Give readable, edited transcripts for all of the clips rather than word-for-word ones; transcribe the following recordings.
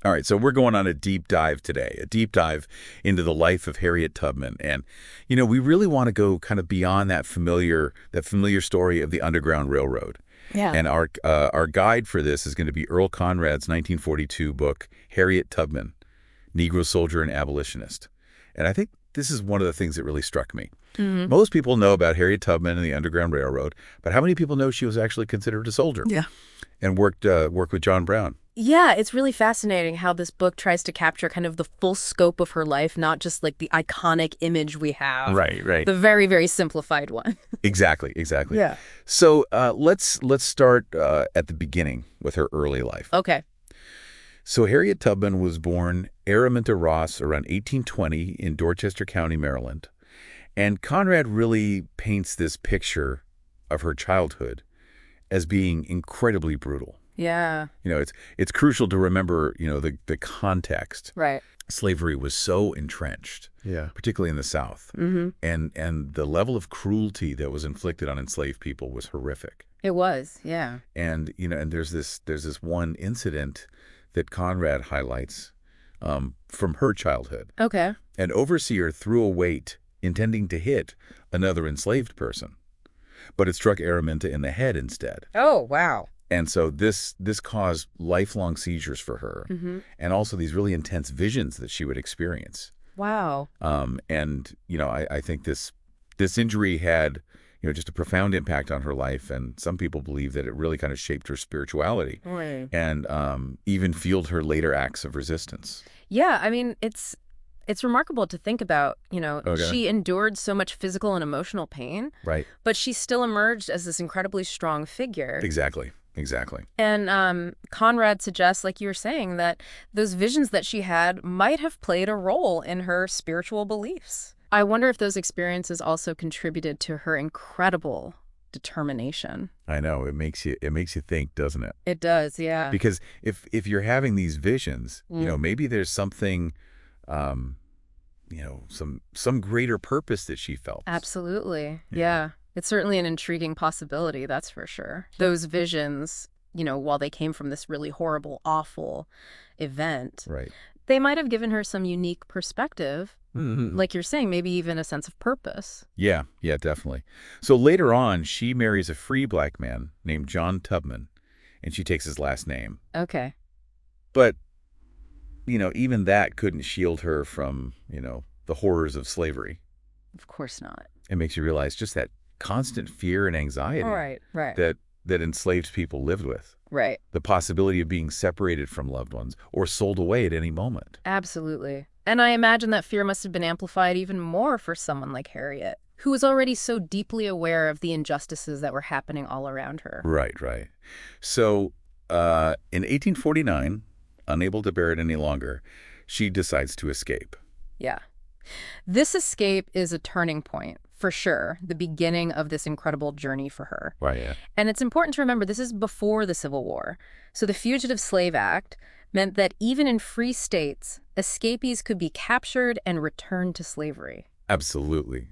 All right, so we're going on a deep dive today, a deep dive into the life of Harriet Tubman. And, we really want to go kind of beyond that familiar story of the Underground Railroad. Yeah. And our guide for this is going to be Earl Conrad's 1942 book, Harriet Tubman, Negro Soldier and Abolitionist. And I think this is one of the things that really struck me. Mm-hmm. Most people know about Harriet Tubman and the Underground Railroad, but how many people know she was actually considered a soldier? Yeah. And worked with John Brown? Yeah, it's really fascinating how this book tries to capture kind of the full scope of her life, not just like the iconic image we have. Right. The very, very simplified one. Exactly. Yeah. So let's start at the beginning with her early life. Okay. So Harriet Tubman was born Araminta Ross around 1820 in Dorchester County, Maryland. And Conrad really paints this picture of her childhood as being incredibly brutal. Yeah. It's crucial to remember, the context. Right. Slavery was so entrenched, particularly in the South. Mm-hmm. And the level of cruelty that was inflicted on enslaved people was horrific. It was, yeah. And and there's this one incident that Conrad highlights from her childhood. Okay. An overseer threw a weight intending to hit another enslaved person, but it struck Araminta in the head instead. Oh, wow. And so this caused lifelong seizures for her, and also these really intense visions that she would experience. Wow. I think this injury had just a profound impact on her life, and some people believe that it really kind of shaped her spirituality, Right. and even fueled her later acts of resistance. Yeah, I mean, it's remarkable to think about, Okay. She endured so much physical and emotional pain, Right. but she still emerged as this incredibly strong figure. Exactly. And Conrad suggests, like you were saying, that those visions that she had might have played a role in her spiritual beliefs. I wonder if those experiences also contributed to her incredible determination. I know, it makes you think, doesn't it? It does, yeah. Because if you're having these visions, maybe there's something, some greater purpose that she felt. Absolutely. Yeah. It's certainly an intriguing possibility, that's for sure. Those visions, while they came from this really horrible, awful event, Right. they might have given her some unique perspective, Mm-hmm. like you're saying, maybe even a sense of purpose. Yeah, definitely. So later on, she marries a free black man named John Tubman, and she takes his last name. Okay. But, even that couldn't shield her from, the horrors of slavery. Of course not. It makes you realize just that constant fear and anxiety Right. that enslaved people lived with. Right. The possibility of being separated from loved ones or sold away at any moment. Absolutely. And I imagine that fear must have been amplified even more for someone like Harriet, who was already so deeply aware of the injustices that were happening all around her. Right. So in 1849, unable to bear it any longer, she decides to escape. Yeah. This escape is a turning point, for sure, the beginning of this incredible journey for her. Right, yeah. And it's important to remember this is before the Civil War. So the Fugitive Slave Act meant that even in free states, escapees could be captured and returned to slavery. Absolutely.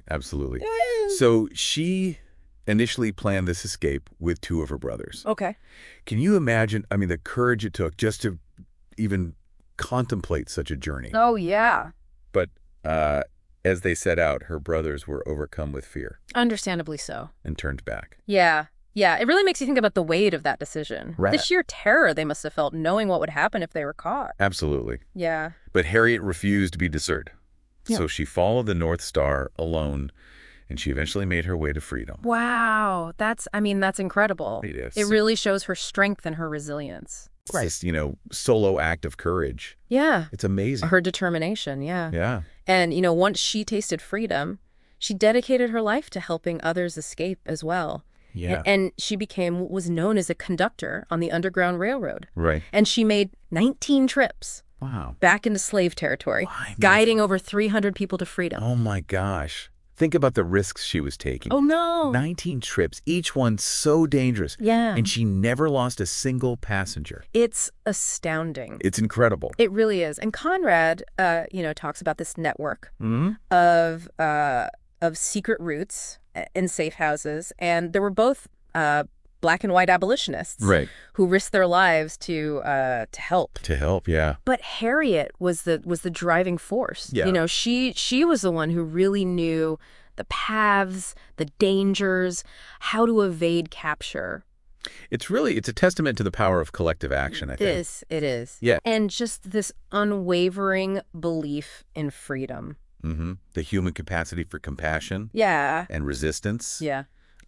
So she initially planned this escape with two of her brothers. Okay. Can you imagine, the courage it took just to even contemplate such a journey? Oh, yeah. But as they set out, her brothers were overcome with fear Understandably so. and turned back. Yeah. It really makes you think about the weight of that decision. Right. The sheer terror they must have felt knowing what would happen if they were caught. Absolutely. Yeah. But Harriet refused to be deserted. Yeah. So she followed the North Star alone, and she eventually made her way to freedom. Wow. That's incredible. It is. It really shows her strength and her resilience. Right. Solo act of courage. Yeah. It's amazing. Her determination, yeah. Yeah. And, once she tasted freedom, she dedicated her life to helping others escape as well. Yeah. And she became what was known as a conductor on the Underground Railroad. Right. And she made 19 trips Wow. back into slave territory, Why, guiding over 300 people to freedom. Oh, my gosh. Think about the risks she was taking. Oh, no. 19 trips, each one so dangerous. Yeah. And she never lost a single passenger. It's astounding. It's incredible. It really is. And Conrad, talks about this network Mm-hmm. of secret routes in safe houses. And there were both black and white abolitionists Right. who risked their lives to help. To help, yeah. But Harriet was the driving force. Yeah. You know, she was the one who really knew the paths, the dangers, how to evade capture. It's a testament to the power of collective action, I think. It is. Yeah. And just this unwavering belief in freedom. The human capacity for compassion Yeah. and resistance, Yeah.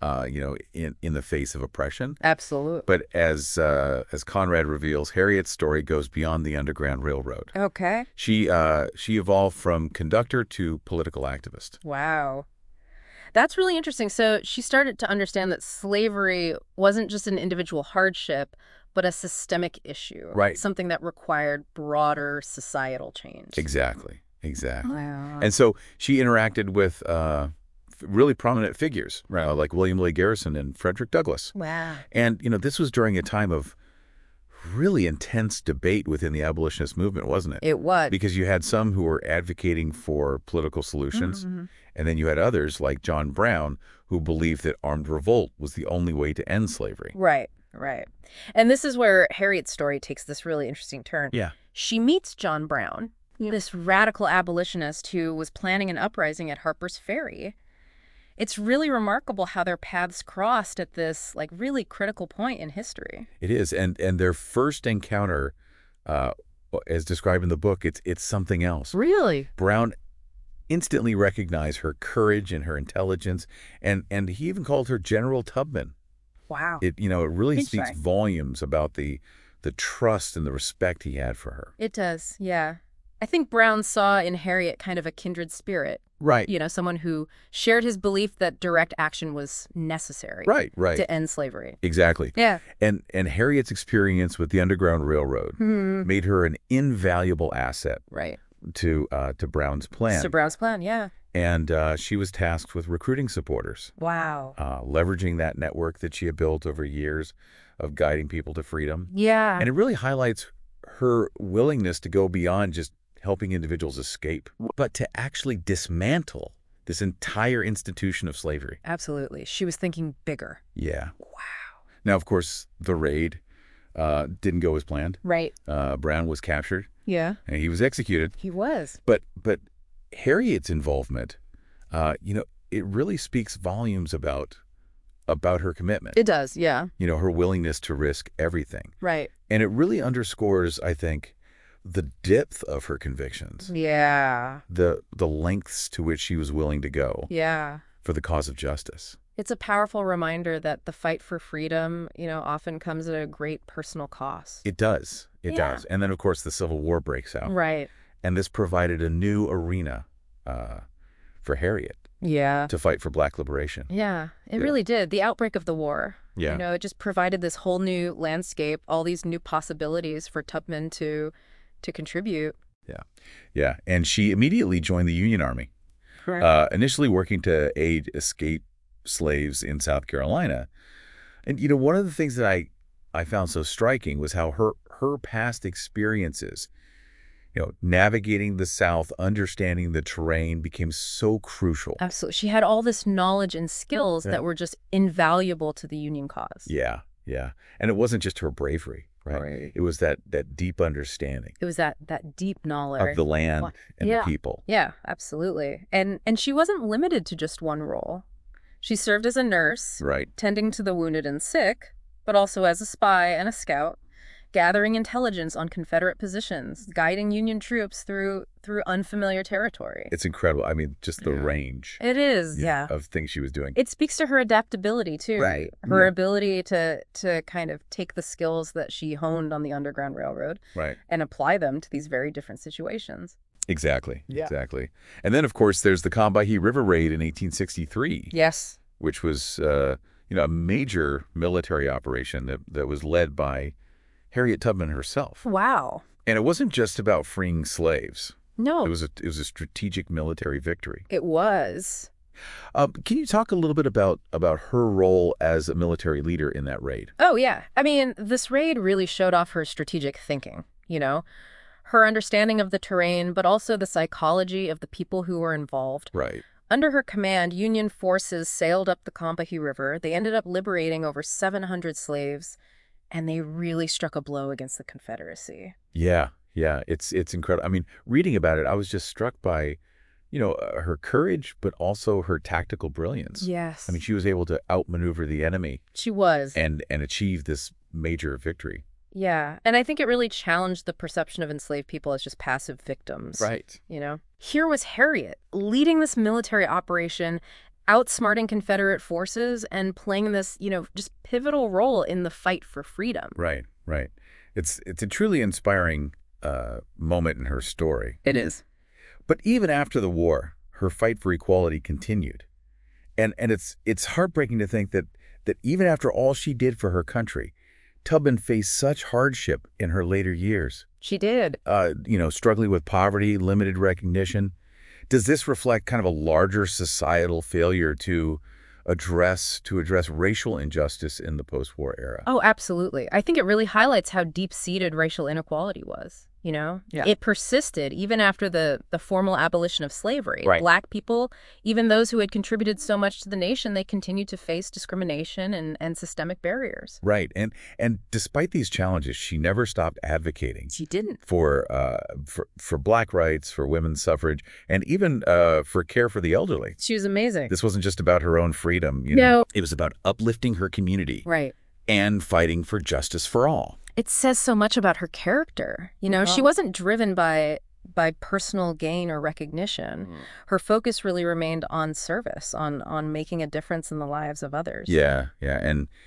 in the face of oppression. Absolutely. But as Conrad reveals, Harriet's story goes beyond the Underground Railroad. Okay. She evolved from conductor to political activist. Wow. That's really interesting. So she started to understand that slavery wasn't just an individual hardship, but a systemic issue. Right. Something that required broader societal change. Exactly. Wow. And so she interacted with really prominent figures, like William Lloyd Garrison and Frederick Douglass. Wow. And, this was during a time of really intense debate within the abolitionist movement, wasn't it? It was. Because you had some who were advocating for political solutions, and then you had others like John Brown who believed that armed revolt was the only way to end slavery. Right. And this is where Harriet's story takes this really interesting turn. Yeah. She meets John Brown, this radical abolitionist who was planning an uprising at Harper's Ferry. It's really remarkable how their paths crossed at this really critical point in history. It is. And their first encounter, as described in the book, it's something else. Really? Brown instantly recognized her courage and her intelligence, and he even called her General Tubman. Wow. It really speaks volumes about the trust and the respect he had for her. It does, yeah. I think Brown saw in Harriet kind of a kindred spirit. Right. Someone who shared his belief that direct action was necessary. Right. To end slavery. Exactly. Yeah. And Harriet's experience with the Underground Railroad made her an invaluable asset. Right. To Brown's plan. To Brown's plan, yeah. And she was tasked with recruiting supporters. Wow. Leveraging that network that she had built over years of guiding people to freedom. Yeah. And it really highlights her willingness to go beyond just helping individuals escape, but to actually dismantle this entire institution of slavery. Absolutely. She was thinking bigger. Yeah. Wow. Now, of course, the raid didn't go as planned. Right. Brown was captured. Yeah. And he was executed. He was. But Harriet's involvement, it really speaks volumes about her commitment. It does, yeah. Her willingness to risk everything. Right. And it really underscores, I think, the depth of her convictions. Yeah. The lengths to which she was willing to go. Yeah. For the cause of justice. It's a powerful reminder that the fight for freedom, often comes at a great personal cost. It does. It does. And then, of course, the Civil War breaks out. Right. And this provided a new arena for Harriet. Yeah. To fight for Black liberation. Yeah, it really did. The outbreak of the war. Yeah. It just provided this whole new landscape, all these new possibilities for Tubman to contribute. Yeah. And she immediately joined the Union Army. Correct. Initially working to aid escaped slaves in South Carolina. And, one of the things that I found so striking was how her past experiences, navigating the South, understanding the terrain became so crucial. Absolutely. She had all this knowledge and skills that were just invaluable to the Union cause. Yeah. And it wasn't just her bravery, right? It was that deep understanding. It was that deep knowledge. Of the land and the people. Yeah, absolutely. And she wasn't limited to just one role. She served as a nurse, tending to the wounded and sick, but also as a spy and a scout, gathering intelligence on Confederate positions, guiding Union troops through unfamiliar territory. It's incredible. I mean, just the range. It is, of things she was doing. It speaks to her adaptability, too. Right. Her ability to kind of take the skills that she honed on the Underground Railroad and apply them to these very different situations. Exactly. And then, of course, there's the Combahee River Raid in 1863. Yes. Which was, a major military operation that was led by Harriet Tubman herself. Wow. And it wasn't just about freeing slaves. No. It was a strategic military victory. It was. Can you talk a little bit about her role as a military leader in that raid? Oh, yeah. I mean, this raid really showed off her strategic thinking, her understanding of the terrain, but also the psychology of the people who were involved. Right. Under her command, Union forces sailed up the Combahee River. They ended up liberating over 700 slaves, and they really struck a blow against the Confederacy. Yeah, yeah, it's incredible. I mean, reading about it, I was just struck by, her courage, but also her tactical brilliance. Yes. I mean, she was able to outmaneuver the enemy She was. and achieve this major victory. Yeah, and I think it really challenged the perception of enslaved people as just passive victims. Right. Here was Harriet leading this military operation, outsmarting Confederate forces and playing this, just pivotal role in the fight for freedom. Right, right. It's a truly inspiring moment in her story. It is. But even after the war, her fight for equality continued. And it's heartbreaking to think that even after all she did for her country, Tubman faced such hardship in her later years. She did. Struggling with poverty, limited recognition. Does this reflect kind of a larger societal failure to address racial injustice in the post-war era? Oh, absolutely. I think it really highlights how deep-seated racial inequality was. Yeah. It persisted even after the formal abolition of slavery. Right. Black people, even those who had contributed so much to the nation, they continued to face discrimination and systemic barriers. Right. And despite these challenges, she never stopped advocating. She didn't. For Black rights, for women's suffrage, and even for care for the elderly. She was amazing. This wasn't just about her own freedom. No. It was about uplifting her community. Right. And fighting for justice for all. It says so much about her character. She wasn't driven by personal gain or recognition. Her focus really remained on service, on making a difference in the lives of others. Yeah, yeah.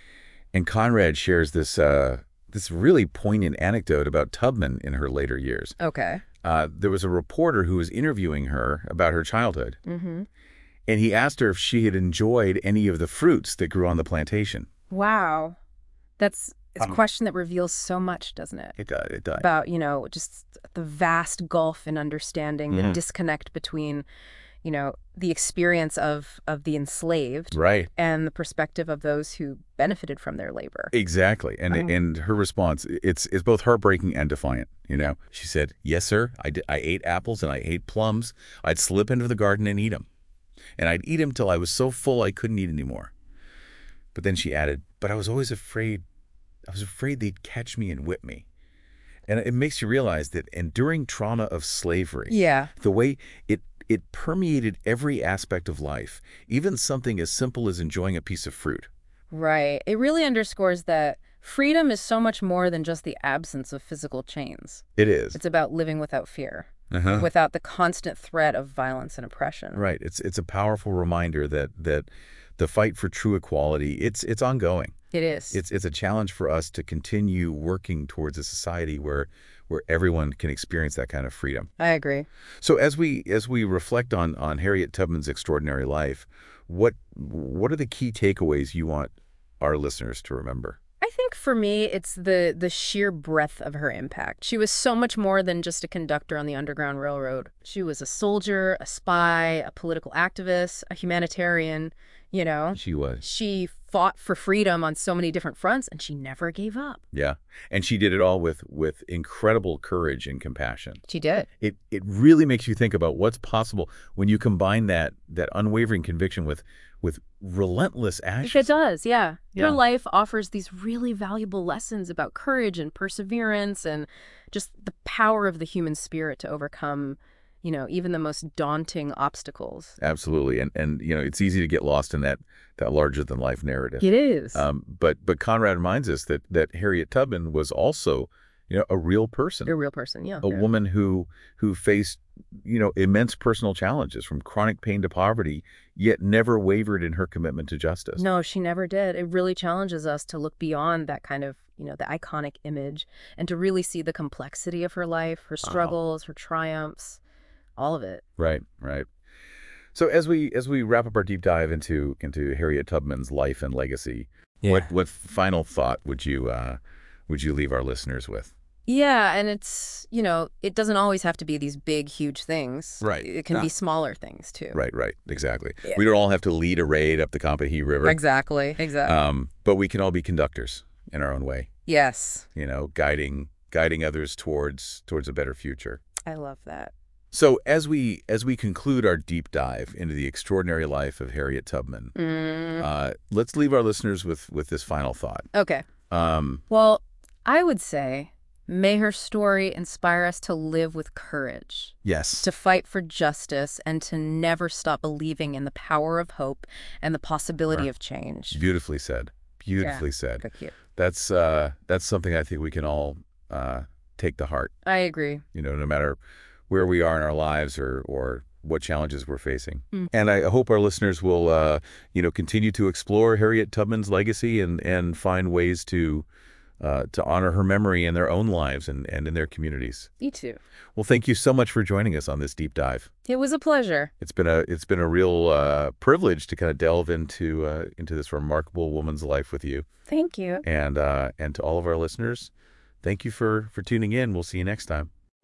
And Conrad shares this really poignant anecdote about Tubman in her later years. Okay. There was a reporter who was interviewing her about her childhood. Mm-hmm. And he asked her if she had enjoyed any of the fruits that grew on the plantation. Wow. It's a question that reveals so much, doesn't it? It does. About, just the vast gulf in understanding, the disconnect between, the experience of the enslaved and the perspective of those who benefited from their labor. Exactly. And her response, it's both heartbreaking and defiant. She said, "Yes, sir, I ate apples and I ate plums. I'd slip into the garden and eat them. And I'd eat them till I was so full I couldn't eat anymore." But then she added, "But I was always afraid. I was afraid they'd catch me and whip me." And it makes you realize that enduring trauma of slavery, the way it permeated every aspect of life, even something as simple as enjoying a piece of fruit. Right. It really underscores that freedom is so much more than just the absence of physical chains. It is. It's about living without fear, without the constant threat of violence and oppression. Right. It's a powerful reminder that the fight for true equality, it's ongoing. It is. It's a challenge for us to continue working towards a society where everyone can experience that kind of freedom. I agree. So as we reflect on Harriet Tubman's extraordinary life, what are the key takeaways you want our listeners to remember? I think for me, it's the sheer breadth of her impact. She was so much more than just a conductor on the Underground Railroad. She was a soldier, a spy, a political activist, a humanitarian. She was. She fought for freedom on so many different fronts, and she never gave up. Yeah. And she did it all with incredible courage and compassion. She did. It really makes you think about what's possible when you combine that unwavering conviction with relentless action. It does, yeah. Her life offers these really valuable lessons about courage and perseverance and just the power of the human spirit to overcome even the most daunting obstacles. Absolutely. And it's easy to get lost in that larger-than-life narrative. It is. But Conrad reminds us that Harriet Tubman was also, a real person. A real person, yeah. A woman who faced, immense personal challenges, from chronic pain to poverty, yet never wavered in her commitment to justice. No, she never did. It really challenges us to look beyond that kind of, the iconic image and to really see the complexity of her life, her struggles, her triumphs. All of it. Right. So as we wrap up our deep dive into Harriet Tubman's life and legacy, what final thought would you leave our listeners with? Yeah, and it's, it doesn't always have to be these big, huge things. Right. It can be smaller things too. Right. Exactly. Yeah. We don't all have to lead a raid up the Combahee River. Exactly. But we can all be conductors in our own way. Yes. Guiding others towards a better future. I love that. So as we conclude our deep dive into the extraordinary life of Harriet Tubman, let's leave our listeners with this final thought. Okay. Um, Well, I would say, may her story inspire us to live with courage, yes, to fight for justice, and to never stop believing in the power of hope and the possibility right. of change. Beautifully said. Yeah, Beautifully said. thank you. That's something I think we can all take to heart. I agree. No matter where we are in our lives or what challenges we're facing. Mm. And I hope our listeners will, continue to explore Harriet Tubman's legacy and find ways to honor her memory in their own lives and in their communities. Me too. Well, thank you so much for joining us on this deep dive. It was a pleasure. It's been a real privilege to kind of delve into this remarkable woman's life with you. Thank you. And to all of our listeners, thank you for tuning in. We'll see you next time.